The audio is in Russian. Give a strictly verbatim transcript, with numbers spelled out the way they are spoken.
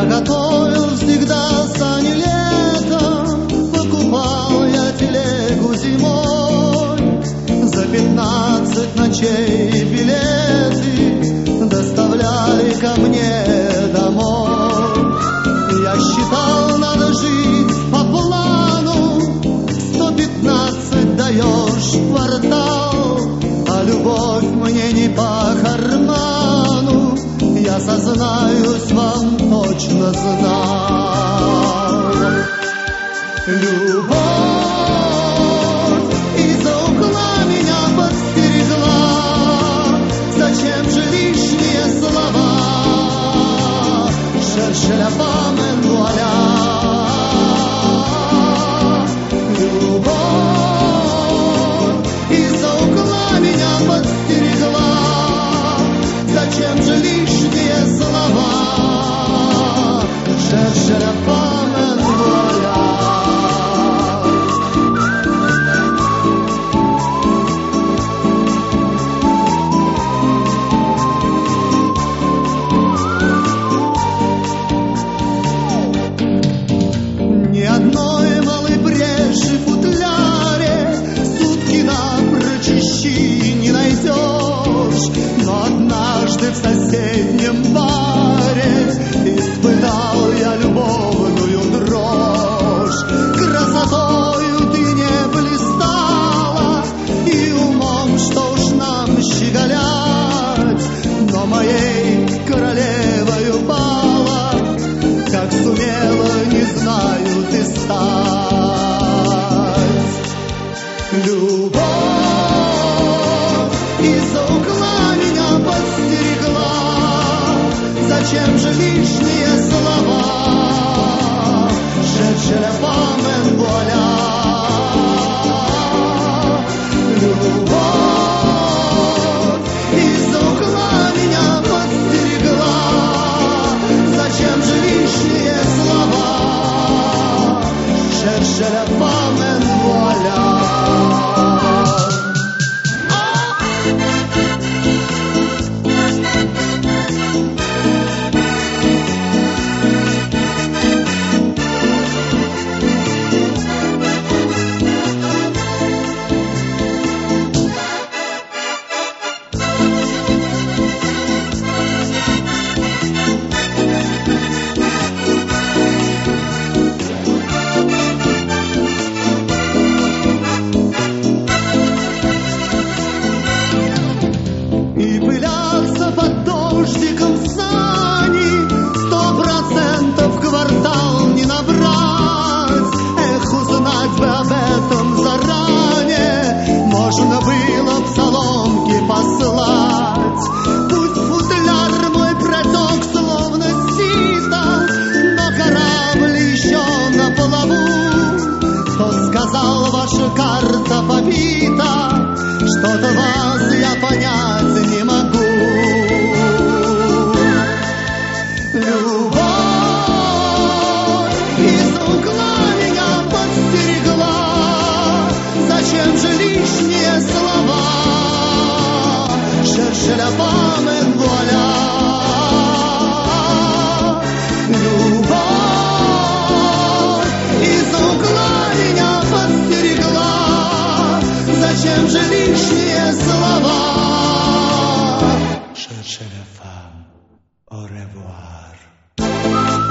Я готовил всегда сани летом, покупал я телегу зимой. За пятнадцать ночей билеты доставляли ко мне домой. Я считал, надо жить по плану, сто пятнадцать даешь в квартал, а любовь мне не по карману. Я сознаюсь, вам точно знал. Любовь из-за угла меня подстерегла. Зачем же лишние слова? Cherche la femme en voilà. Любовь из-за угла меня подстерегла. Зачем же лишние слова? Cherche la femme en voilà. Ни одной малой бреши в футляре сутки напрочь не найдешь. Но однажды в соседнем баре испытал я любовную дрожь. Красотою ты не блистала и умом, что уж нам щеголять, но моей королевою пала, как сумела, не знаю, ты стать. Любовь из-за угла меня подстерегла. Зачем же лишние слова? Cherche la femme en voilà. Любовь из-за угла меня подстерегла. Зачем же лишние слова? Cherche la femme en voilà. И пылятся под дождиком сани, сто процентов квартал не набрать. Эх, узнать бы об этом заранее, можно было б соломки послать. Пусть футляр мой протек словно сито, но корабль еще на плаву. Кто сказал, ваша карта побита? Что-то вас я понять не могу. Любовь из-за угла меня подстерегла. Зачем же лишние слова? Cherche la femme en voilà. Любовь из-за угла меня подстерегла. Зачем же лишние слова? Cherche la femme, au revoir.